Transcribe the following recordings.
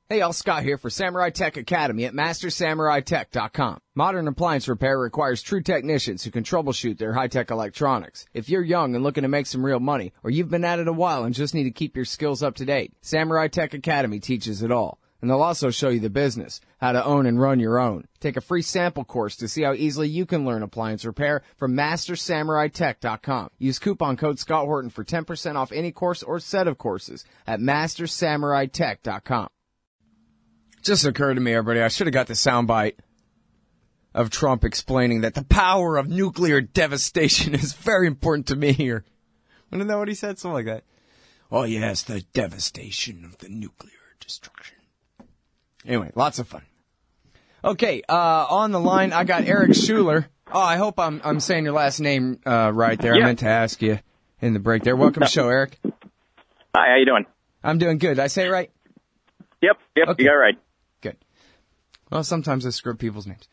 Hey, all, Scott here for Samurai Tech Academy at MasterSamuraiTech.com. Modern appliance repair requires true technicians who can troubleshoot their high-tech electronics. If you're young and looking to make some real money, or you've been at it a while and just need to keep your skills up to date, Samurai Tech Academy teaches it all. And they'll also show you the business, how to own and run your own. Take a free sample course to see how easily you can learn appliance repair from MasterSamuraiTech.com. Use coupon code Scott Horton for 10% off any course or set of courses at MasterSamuraiTech.com. Just occurred to me, everybody, I should have got the soundbite of Trump explaining that the power of nuclear devastation is very important to me here. Isn't that what he said? Something like that. Oh, yes, the devastation of the nuclear destruction. Anyway, lots of fun. Okay, on the line, I got Eric Schuler. Oh, I hope I'm saying your last name right there. Yeah. I meant to ask you in the break there. Welcome to the show, Eric. Hi, how you doing? I'm doing good. Did I say it right? Yep, okay. You got it right. Good. Well, sometimes I screw up people's names.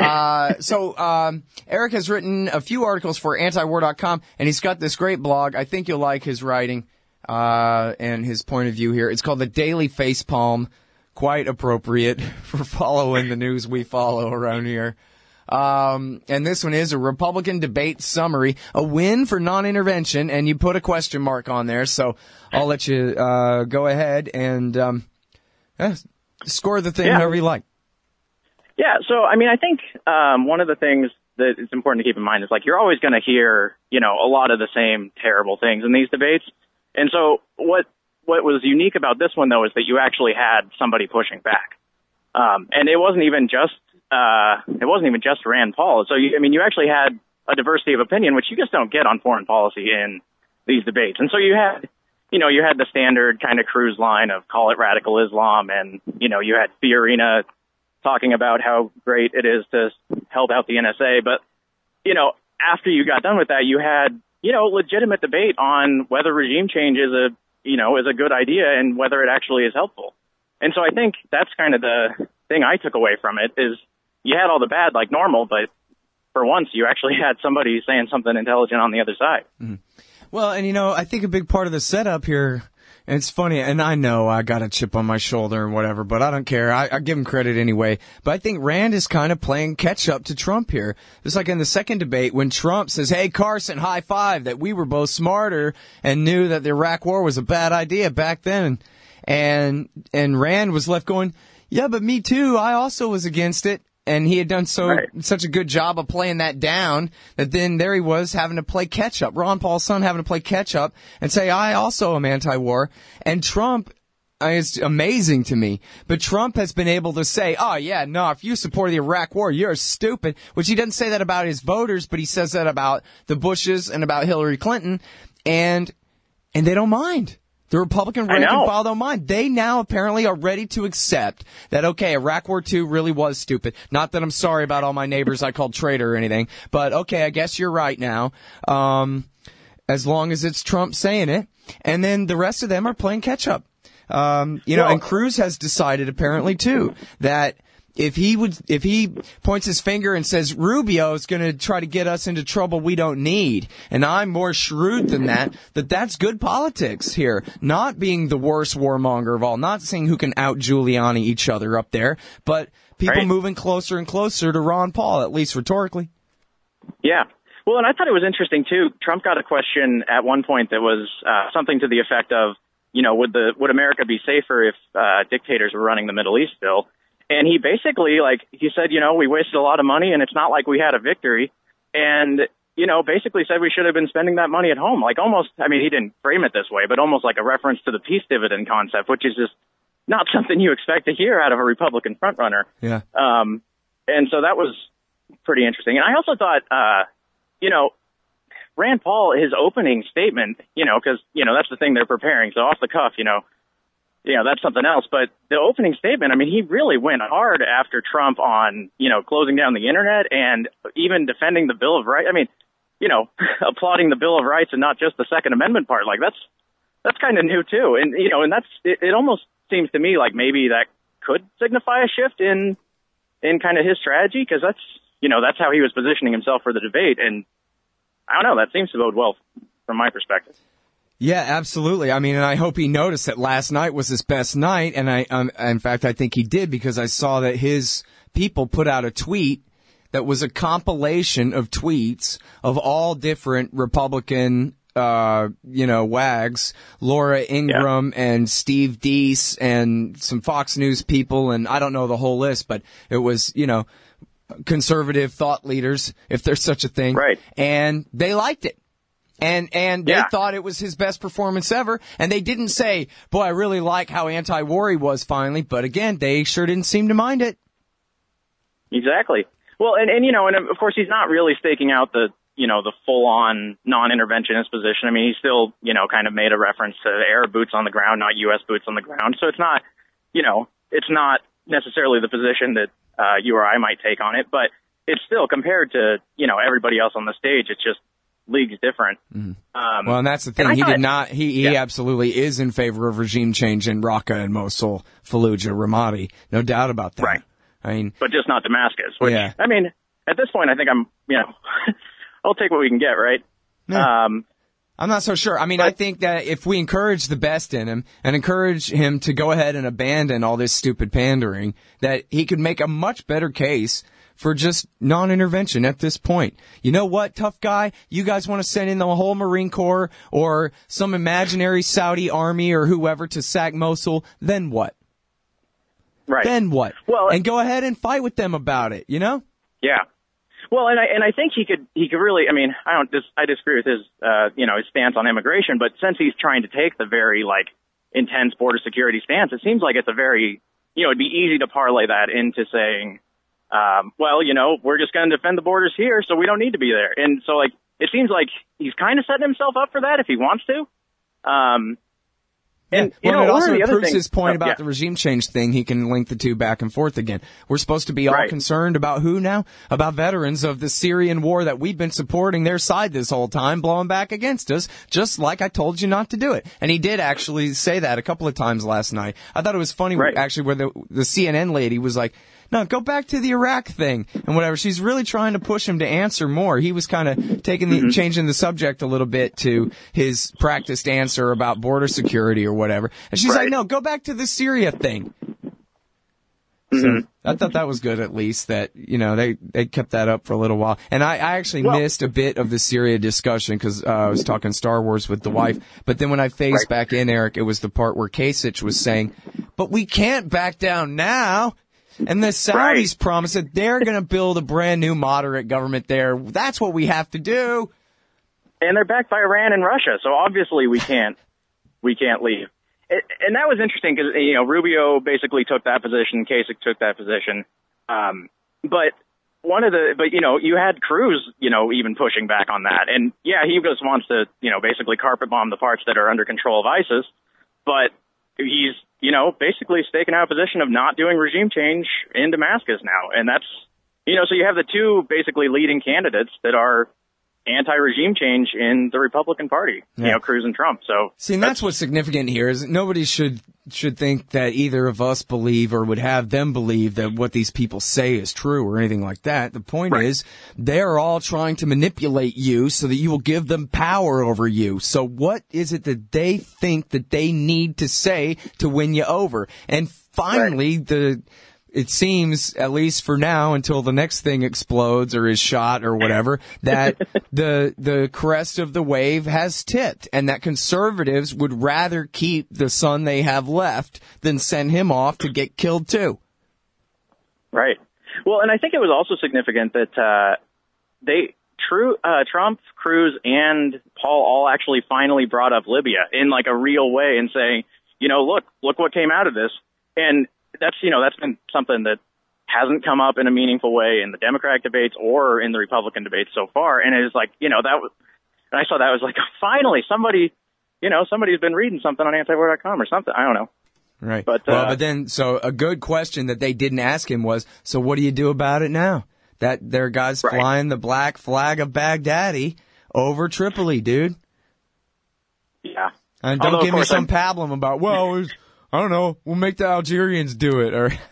Eric has written a few articles for antiwar.com, and he's got this great blog. I think you'll like his writing and his point of view here. It's called The Daily Facepalm. Quite appropriate for following the news we follow around here. And this one is a Republican debate summary, a win for non-intervention, and you put a question mark on there, so I'll let you go ahead and score the thing however you like. Yeah, so, I mean, I think one of the things that is important to keep in mind is, like, you're always going to hear, a lot of the same terrible things in these debates. And so what was unique about this one, though, is that you actually had somebody pushing back. And it wasn't even just Rand Paul. So, you actually had a diversity of opinion, which you just don't get on foreign policy in these debates. And so you had the standard kind of cruise line of call it radical Islam. And, you had Fiorina talking about how great it is to help out the NSA. But, after you got done with that, you had, legitimate debate on whether regime change is a good idea and whether it actually is helpful. And so I think that's kind of the thing I took away from it is you had all the bad like normal, but for once you actually had somebody saying something intelligent on the other side. Mm-hmm. Well, and I think a big part of the setup here, and it's funny, and I know I got a chip on my shoulder and whatever, but I don't care. I give him credit anyway. But I think Rand is kind of playing catch up to Trump here. It's like in the second debate when Trump says, hey, Carson, high five, that we were both smarter and knew that the Iraq war was a bad idea back then. And Rand was left going, yeah, but me too. I also was against it. And he had done such a good job of playing that down that then there he was having to play catch up. Ron Paul's son having to play catch up and say, I also am anti-war. And Trump, it's amazing to me, but Trump has been able to say, oh yeah, no, if you support the Iraq war, you're stupid, which he doesn't say that about his voters, but he says that about the Bushes and about Hillary Clinton. And they don't mind. The Republican rank and file don't mind. They now apparently are ready to accept that, okay, Iraq War II really was stupid. Not that I'm sorry about all my neighbors I called traitor or anything, but okay, I guess you're right now. As long as it's Trump saying it. And then the rest of them are playing catch up. And Cruz has decided apparently too that if he points his finger and says Rubio is going to try to get us into trouble we don't need, and I'm more shrewd than that's good politics here. Not being the worst warmonger of all, not saying who can out Giuliani each other up there, but people moving closer and closer to Ron Paul, at least rhetorically. Yeah. Well, and I thought it was interesting too. Trump got a question at one point that was something to the effect of, would America be safer if dictators were running the Middle East still? And he basically, he said, we wasted a lot of money and it's not like we had a victory. And, basically said we should have been spending that money at home. He didn't frame it this way, but almost like a reference to the peace dividend concept, which is just not something you expect to hear out of a Republican frontrunner. Yeah. And so that was pretty interesting. And I also thought, Rand Paul, his opening statement, because, that's the thing they're preparing. So off the cuff, that's something else. But the opening statement, he really went hard after Trump on, closing down the internet and even defending the Bill of Rights. Applauding the Bill of Rights and not just the Second Amendment part. That's kind of new too. And, and it almost seems to me like maybe that could signify a shift in kind of his strategy. Cause that's how he was positioning himself for the debate. And I don't know, that seems to bode well from my perspective. Yeah, absolutely. I mean, and I hope he noticed that last night was his best night, and in fact, I think he did, because I saw that his people put out a tweet that was a compilation of tweets of all different Republican, wags, Laura Ingraham and Steve Deese and some Fox News people, and I don't know the whole list, but it was, conservative thought leaders, if there's such a thing. Right. And they liked it. And they thought it was his best performance ever. And they didn't say, boy, I really like how anti-war he was finally. But again, they sure didn't seem to mind it. Exactly. Well, and of course he's not really staking out the full-on non-interventionist position. I mean, he still, kind of made a reference to Arab boots on the ground, not U.S. boots on the ground. So it's not, it's not necessarily the position that you or I might take on it, but it's still, compared to, everybody else on the stage, it's just leagues different. Mm-hmm. Well, and that's the thing. He absolutely is in favor of regime change in Raqqa and Mosul, Fallujah, Ramadi. No doubt about that. Right. I mean, but just not Damascus. Which, yeah. I mean, at this point, I think I'm, I'll take what we can get, right? Yeah. I'm not so sure. I mean, I think that if we encourage the best in him and encourage him to go ahead and abandon all this stupid pandering, that he could make a much better case for just non-intervention at this point. You know what, tough guy? You guys want to send in the whole Marine Corps or some imaginary Saudi army or whoever to sack Mosul, then what? Right. Then what? Well, and go ahead and fight with them about it, Yeah. Well, and I think he could really, I mean, I disagree with his, his stance on immigration, but since he's trying to take the very, intense border security stance, it seems like it's a very, it'd be easy to parlay that into saying, we're just going to defend the borders here, so we don't need to be there. And so, it seems like he's kind of setting himself up for that if he wants to. And, it also proves his point about the regime change thing. He can link the two back and forth again. We're supposed to be all concerned about who now? About veterans of the Syrian war that we've been supporting their side this whole time, blowing back against us, just like I told you not to do it. And he did actually say that a couple of times last night. I thought it was funny, actually, where the CNN lady was like, no, go back to the Iraq thing and whatever. She's really trying to push him to answer more. He was kind of changing the subject a little bit to his practiced answer about border security or whatever. And she's like, no, go back to the Syria thing. So I thought that was good, at least, that, they kept that up for a little while. And I actually missed a bit of the Syria discussion because I was talking Star Wars with the wife. But then when I phased back in, Eric, it was the part where Kasich was saying, but we can't back down now. And the Saudis promise that they're going to build a brand new moderate government there. That's what we have to do. And they're backed by Iran and Russia, so obviously we can't leave. And that was interesting because, Rubio basically took that position, Kasich took that position. But you had Cruz, even pushing back on that. And yeah, he just wants to, basically carpet bomb the parts that are under control of ISIS. But he's, basically staking out a position of not doing regime change in Damascus now. And that's, so you have the two basically leading candidates that are anti-regime change in the Republican Party, Cruz and Trump. So see, and that's what's significant here is nobody should think that either of us believe or would have them believe that what these people say is true or anything like that. The point is they're all trying to manipulate you so that you will give them power over you. So what is it that they think that they need to say to win you over? And finally, it seems, at least for now, until the next thing explodes or is shot or whatever, that the crest of the wave has tipped and that conservatives would rather keep the son they have left than send him off to get killed too. Right. Well, and I think it was also significant that Trump, Cruz, and Paul all actually finally brought up Libya in a real way and saying, look what came out of this. And that's been something that hasn't come up in a meaningful way in the Democratic debates or in the Republican debates so far. And it is and I saw that was finally somebody's been reading something on antiwar.com or something. I don't know. Right. But then, so a good question that they didn't ask him was, so what do you do about it now? That there are guys flying the black flag of Baghdadi over Tripoli, dude. Yeah. And don't give me some pablum about, I don't know, we'll make the Algerians do it, or,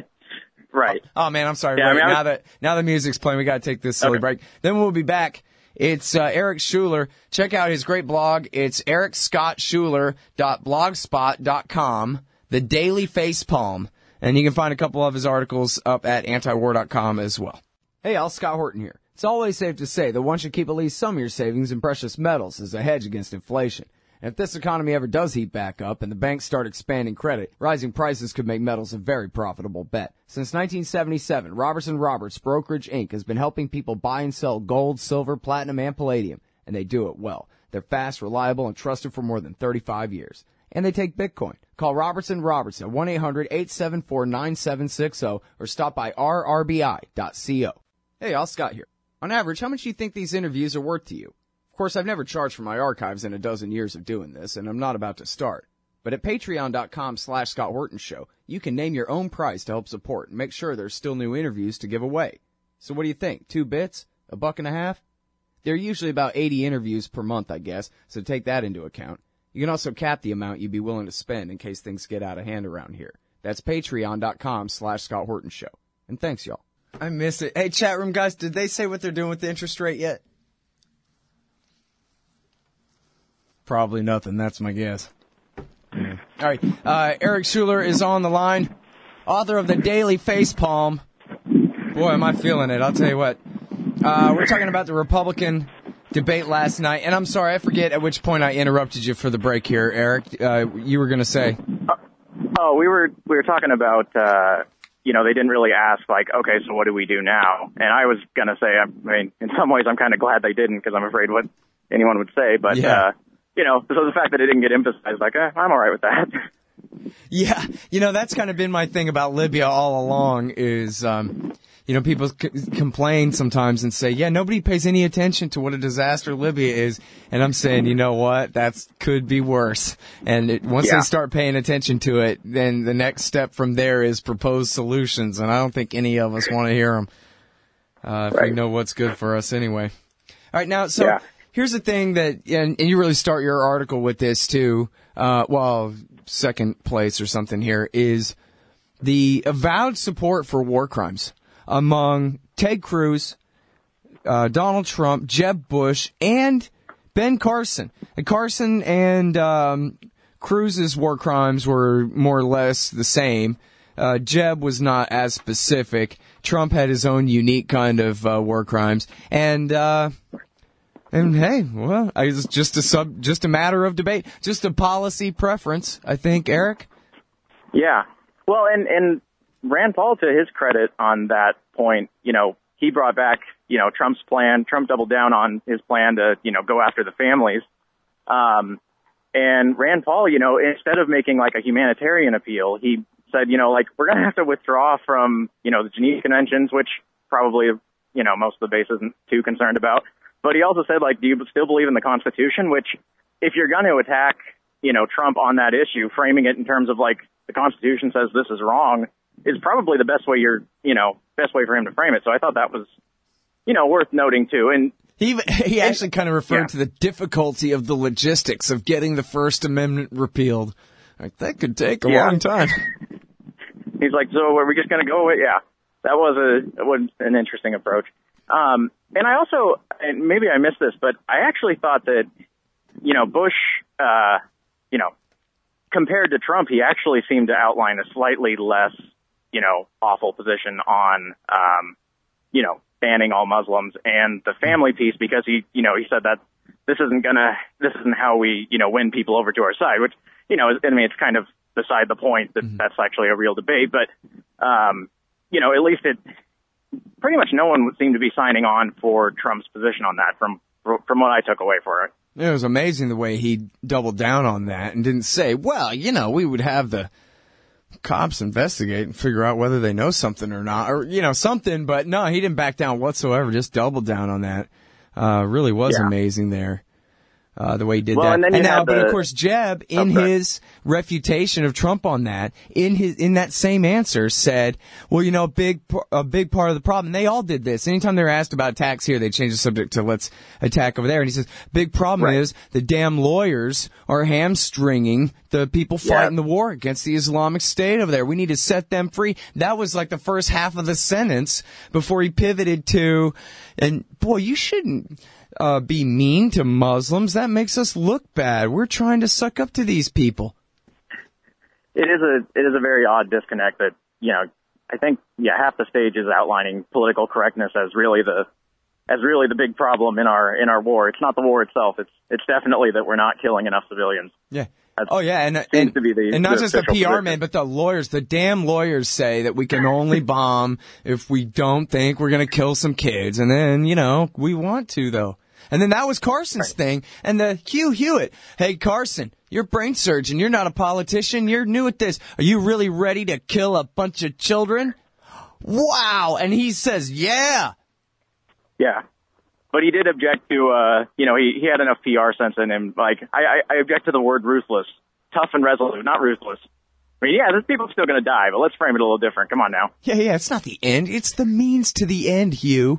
Right. Oh man, I'm sorry. Yeah, now the music's playing, we gotta take this silly break. Then we'll be back It's Eric Schuler. Check out his great blog. It's ericscottschuler.blogspot.com, The Daily Facepalm. And you can find a couple of his articles up at antiwar.com as well. Hey, Al, Scott Horton here. It's always safe to say that one should keep at least some of your savings in precious metals as a hedge against inflation. And if this economy ever does heat back up and the banks start expanding credit, rising prices could make metals a very profitable bet. Since 1977, Robertson Roberts Brokerage Inc. has been helping people buy and sell gold, silver, platinum, and palladium, and they do it well. They're fast, reliable, and trusted for more than 35 years. And they take Bitcoin. Call Robertson Roberts at 1-800-874-9760 or stop by rrbi.co. Hey, Al, Scott here. On average, how much do you think these interviews are worth to you? Of course, I've never charged for my archives in a dozen years of doing this, and I'm not about to start. But at patreon.com/Scott Horton Show, you can name your own price to help support and make sure there's still new interviews to give away. So what do you think? 2 bits? $1.50? There are usually about 80 interviews per month, I guess, so take that into account. You can also cap the amount you'd be willing to spend in case things get out of hand around here. That's patreon.com/Scott Horton Show. And thanks, y'all. I miss it. Hey, chat room guys, did they say what they're doing with the interest rate yet? Probably nothing. That's my guess. Yeah. All right. Eric Schuler is on the line, author of The Daily Facepalm. Boy, am I feeling it. I'll tell you what. We're talking about the Republican debate last night. And I'm sorry, I forget at which point I interrupted you for the break here, Eric. You were going to say. We were talking about, they didn't really ask, like, okay, so what do we do now? And I was going to say, I mean, in some ways I'm kind of glad they didn't because I'm afraid what anyone would say. But, yeah. So the fact that it didn't get emphasized, like, I'm all right with that. Yeah, that's kind of been my thing about Libya all along is, people complain sometimes and say, yeah, nobody pays any attention to what a disaster Libya is. And I'm saying, you know what, that could be worse. And once they start paying attention to it, then the next step from there is propose solutions. And I don't think any of us want to hear them if we know what's good for us anyway. All right, now, so... Yeah. Here's the thing that, and you really start your article with this too, second place or something here, is the avowed support for war crimes among Ted Cruz, Donald Trump, Jeb Bush, and Ben Carson. And Carson and Cruz's war crimes were more or less the same. Jeb was not as specific. Trump had his own unique kind of war crimes. And hey, well, it's just a matter of debate, just a policy preference, I think, Eric. Yeah. Well, and Rand Paul, to his credit on that point, he brought back, Trump's plan. Trump doubled down on his plan to, go after the families. And Rand Paul, instead of making like a humanitarian appeal, he said, we're going to have to withdraw from, the Geneva Conventions, which probably, most of the base isn't too concerned about. But he also said, do you still believe in the Constitution? Which, if you're going to attack, Trump on that issue, framing it in terms of the Constitution says this is wrong, is probably the best way best way for him to frame it. So I thought that was, worth noting too. And he actually kind of referred to the difficulty of the logistics of getting the First Amendment repealed. Like that could take a long time. He's like, so are we just going to go away? Yeah, that was an interesting approach. And I also, and maybe I missed this, but I actually thought that, Bush, compared to Trump, he actually seemed to outline a slightly less, awful position on, banning all Muslims and the family piece because he said that this isn't how we, win people over to our side, which, it's kind of beside the point that that's actually a real debate, but, at least pretty much no one would seem to be signing on for Trump's position on that from what I took away for it. It was amazing the way he doubled down on that and didn't say, well, we would have the cops investigate and figure out whether they know something or not, or, something. But no, he didn't back down whatsoever, just doubled down on that. Really was amazing there. The way he did that. But of course, Jeb, in his refutation of Trump on that, in that same answer said, well, a big part of the problem, they all did this. Anytime they were asked about attacks here, they changed the subject to let's attack over there. And he says, big problem is the damn lawyers are hamstringing the people fighting the war against the Islamic State over there. We need to set them free. That was like the first half of the sentence before he pivoted to, and boy, you shouldn't. be mean to Muslims. That makes us look bad. We're trying to suck up to these people. It is a very odd disconnect that, I think, half the stage is outlining political correctness as really the big problem in our war. It's not the war itself. It's definitely that we're not killing enough civilians. Yeah. That seems to be and not just the PR position. man, but the lawyers. The damn lawyers say that we can only bomb if we don't think we're going to kill some kids. And then, we want to, though. And then that was Carson's thing. And the Hugh Hewitt. Hey, Carson, you're a brain surgeon. You're not a politician. You're new at this. Are you really ready to kill a bunch of children? Wow. And he says, yeah. Yeah. But he did object to, he had enough PR sense in him. Like, I object to the word ruthless. Tough and resolute, not ruthless. I mean, there's people still going to die, but let's frame it a little different. Come on now. Yeah, it's not the end. It's the means to the end, Hugh.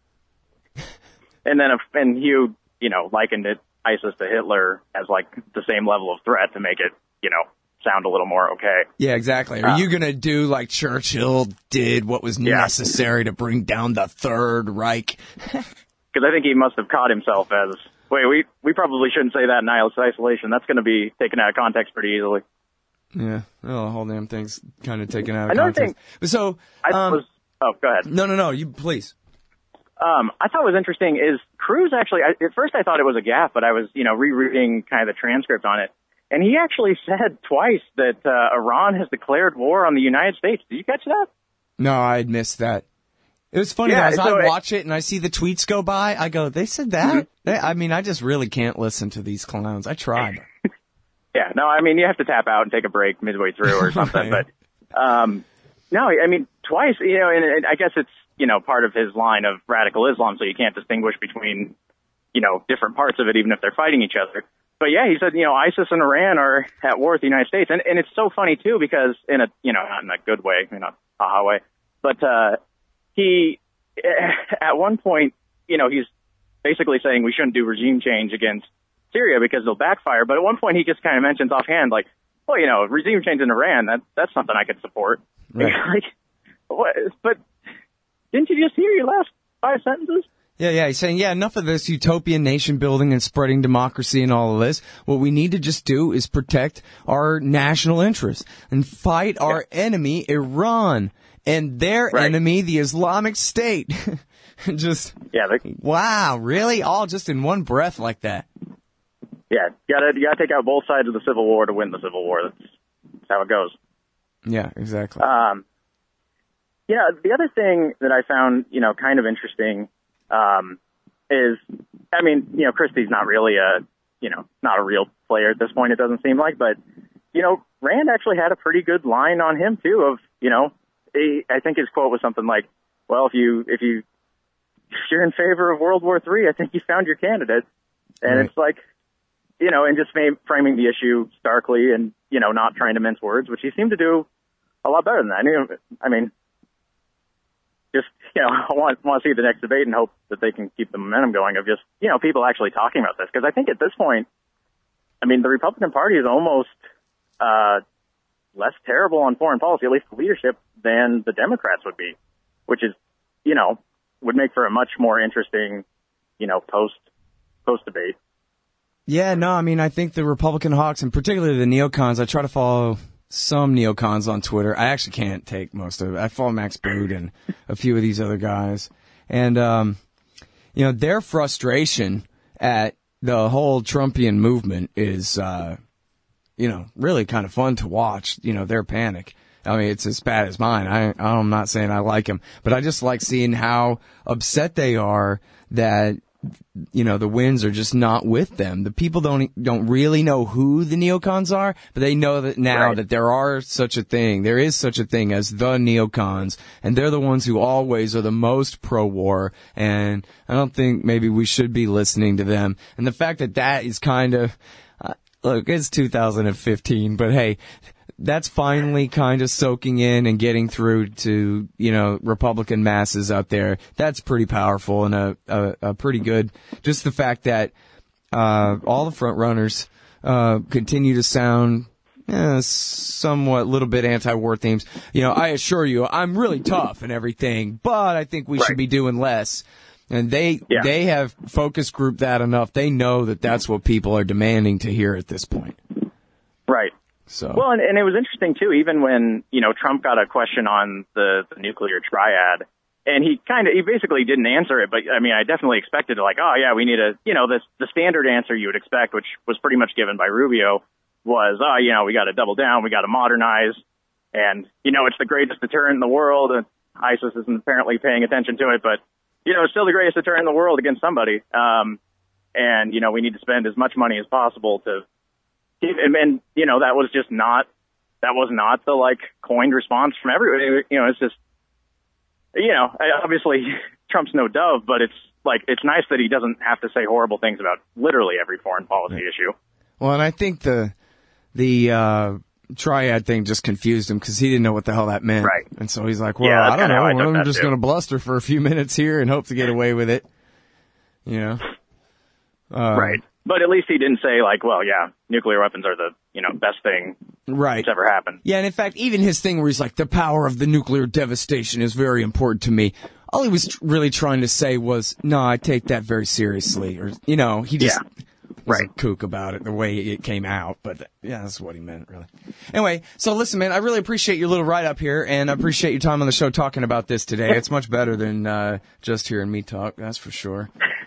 And then, Hugh, likened ISIS to Hitler as, like, the same level of threat to make it, sound a little more okay. Yeah, exactly. Are you going to do like Churchill did what was necessary to bring down the Third Reich? Because I think he must have caught himself as, wait, we probably shouldn't say that in isolation. That's going to be taken out of context pretty easily. Yeah, well, the whole damn thing's kind of taken out of Another context. Thing, go ahead. No, you please. I thought was interesting is Cruz actually, at first I thought it was a gaffe, but I was, rereading kind of the transcript on it. And he actually said twice that Iran has declared war on the United States. Did you catch that? No, I had missed that. It was funny, as I watch it and I see the tweets go by, I go, they said that? Mm-hmm. I just really can't listen to these clowns. I tried. Yeah, no, you have to tap out and take a break midway through or something. Right. But, no, twice, and I guess it's, part of his line of radical Islam, so you can't distinguish between, different parts of it, even if they're fighting each other. But yeah, he said, ISIS and Iran are at war with the United States. And it's so funny too, because not in a good way, haha way, but, he, at one point, he's basically saying we shouldn't do regime change against Syria because it'll backfire. But at one point he just kind of mentions offhand, like, well, regime change in Iran, that's something I could support. Right. Like, what? But didn't you just hear your last 5 sentences? Yeah, he's saying, enough of this utopian nation building and spreading democracy and all of this. What we need to just do is protect our national interests and fight our enemy, Iran, and their enemy, the Islamic State. Wow, really? All just in one breath like that. Yeah, you gotta take out both sides of the Civil War to win the Civil War. That's how it goes. Yeah, exactly. The other thing that I found, kind of interesting, is, Christie's not really not a real player at this point, it doesn't seem like, but, Rand actually had a pretty good line on him too of, I think his quote was something like, well, if you're in favor of World War III, I think you found your candidate. And It's like, and just framing the issue starkly and, not trying to mince words, which he seemed to do a lot better than that. I want to see the next debate and hope that they can keep the momentum going of just, people actually talking about this. Because I think at this point, the Republican Party is almost less terrible on foreign policy, at least leadership, than the Democrats would be, which is, would make for a much more interesting, post-debate. Yeah, no, I think the Republican hawks, and particularly the neocons, I try to follow some neocons on Twitter. I actually can't take most of it. I follow Max Boot and a few of these other guys. And, their frustration at the whole Trumpian movement is, really kind of fun to watch, their panic. It's as bad as mine. I'm not saying I like them, but I just like seeing how upset they are that, the winds are just not with them. The people don't really know who the neocons are, but they know that now that there is such a thing as the neocons, and they're the ones who always are the most pro-war, and I don't think maybe we should be listening to them. And the fact that is kind of, look, it's 2015, but hey, that's finally kind of soaking in and getting through to, Republican masses out there. That's pretty powerful and a pretty good, just the fact that, all the front runners, continue to sound, somewhat little bit anti-war themes. I assure you, I'm really tough and everything, but I think we should be doing less. And they have focus grouped that enough. They know that that's what people are demanding to hear at this point. Right. So. Well, and it was interesting, too, even when, Trump got a question on the nuclear triad, and he basically didn't answer it. But, I mean, I definitely expected to, we need the standard answer you would expect, which was pretty much given by Rubio, was, we got to double down, we got to modernize, and, it's the greatest deterrent in the world, and ISIS isn't apparently paying attention to it, but, it's still the greatest deterrent in the world against somebody. And, we need to spend as much money as possible to, and that was not the, coined response from everybody. It's just, obviously Trump's no dove, but it's nice that he doesn't have to say horrible things about literally every foreign policy issue. Well, and I think the triad thing just confused him because he didn't know what the hell that meant. Right. And so he's like, well, I don't know. I'm just going to bluster for a few minutes here and hope to get away with it. Right. But at least he didn't say, nuclear weapons are the, best thing that's ever happened. Yeah, and in fact, even his thing where he's like, the power of the nuclear devastation is very important to me. All he was really trying to say was, no, I take that very seriously. Or, he just was a kook about it, the way it came out. But, yeah, that's what he meant, really. Anyway, so listen, man, I really appreciate your little write-up here, and I appreciate your time on the show talking about this today. It's much better than just hearing me talk, that's for sure.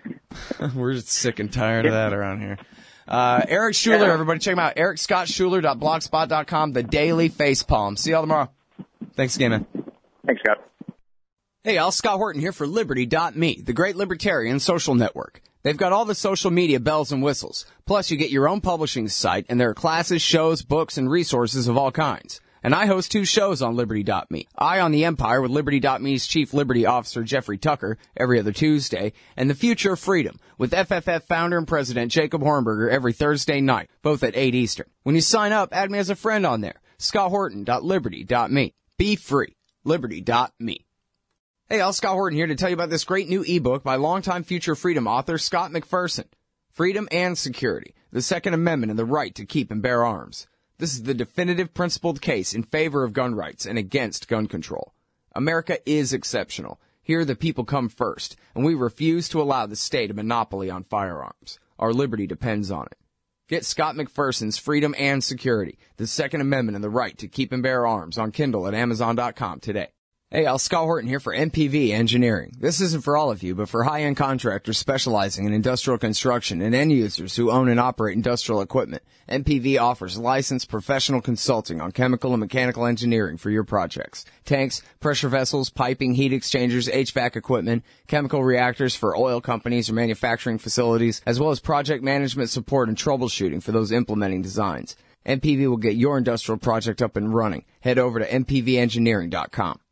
We're just sick and tired of that around here. Eric Schuler, everybody, check him out. EricScottSchuler.blogspot.com, the Daily Facepalm. See y'all tomorrow. Thanks again, man. Thanks, Scott. Hey, y'all, Scott Horton here for Liberty.me, the great libertarian social network. They've got all the social media bells and whistles. Plus, you get your own publishing site, and there are classes, shows, books, and resources of all kinds. And I host 2 shows on Liberty.me. Eye on the Empire with Liberty.me's Chief Liberty Officer Jeffrey Tucker every other Tuesday, and The Future of Freedom with FFF founder and president Jacob Hornberger every Thursday night, both at 8 Eastern. When you sign up, add me as a friend on there. ScottHorton.Liberty.me. Be free. Liberty.me. Hey, all, Scott Horton here to tell you about this great new ebook by longtime Future Freedom author Scott McPherson. Freedom and Security, the Second Amendment and the Right to Keep and Bear Arms. This is the definitive principled case in favor of gun rights and against gun control. America is exceptional. Here the people come first, and we refuse to allow the state a monopoly on firearms. Our liberty depends on it. Get Scott McPherson's Freedom and Security, the Second Amendment and the Right to Keep and Bear Arms on Kindle at Amazon.com today. Hey, Scott Horton here for MPV Engineering. This isn't for all of you, but for high-end contractors specializing in industrial construction and end users who own and operate industrial equipment. MPV offers licensed professional consulting on chemical and mechanical engineering for your projects. Tanks, pressure vessels, piping, heat exchangers, HVAC equipment, chemical reactors for oil companies or manufacturing facilities, as well as project management support and troubleshooting for those implementing designs. MPV will get your industrial project up and running. Head over to mpvengineering.com.